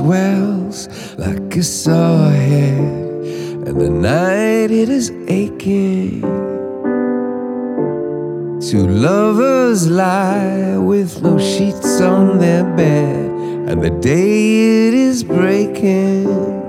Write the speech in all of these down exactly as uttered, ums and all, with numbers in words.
swells like a sore head, and the night it is aching. Two lovers lie with no sheets on their bed, and the day it is breaking.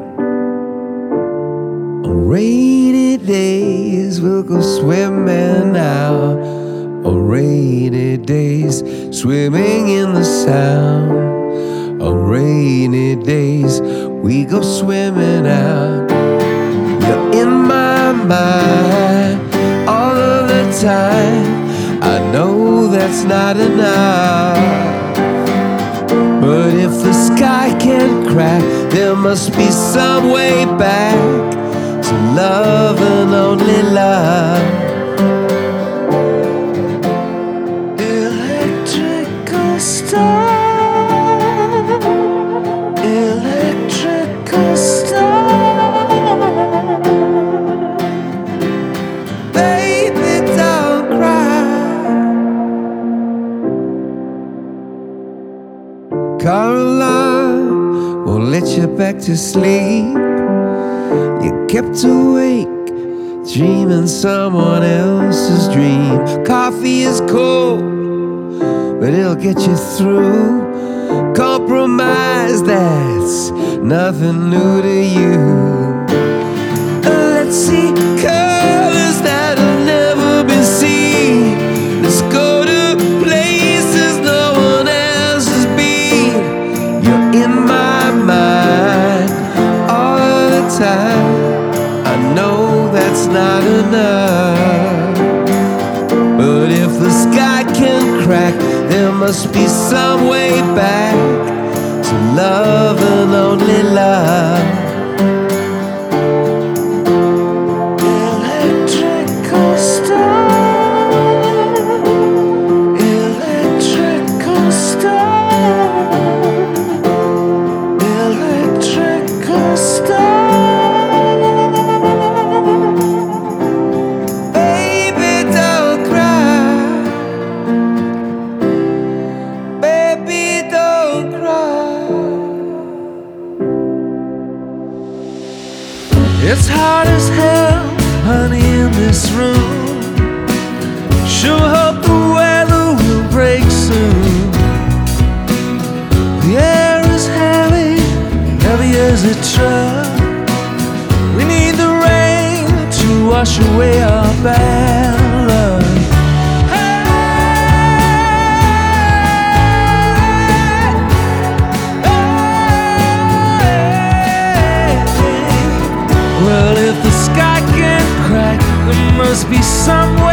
On rainy days we'll go swimming out. On rainy days, swimming in the Sound. On rainy days, we go swimming out. You're in my mind all of the time. I know that's not enough, but if the sky can't crack, there must be some way back to love and only love. Electrical storm, electrical storm. Baby, don't cry. Car alarm won't let you back to sleep. You kept awake, dreaming someone else's dream. Coffee is cold, but it'll get you through. Compromise, that's nothing new to you. Let's see colors that have never been seen. Let's go to places no one else has been. You're in my mind all the time. I know that's not enough, but if the sky can crack, there must be some way back to love and only love. Electrical storm, electrical storm, electrical storm. Baby, don't cry. Baby, don't cry. It's hot as hell, honey, in this room. Sure hope the weather will break soon. The air is heavy, heavy as a truck. We need the rain to wash away our bad luck. Well, if the sky can't crack, there must be some way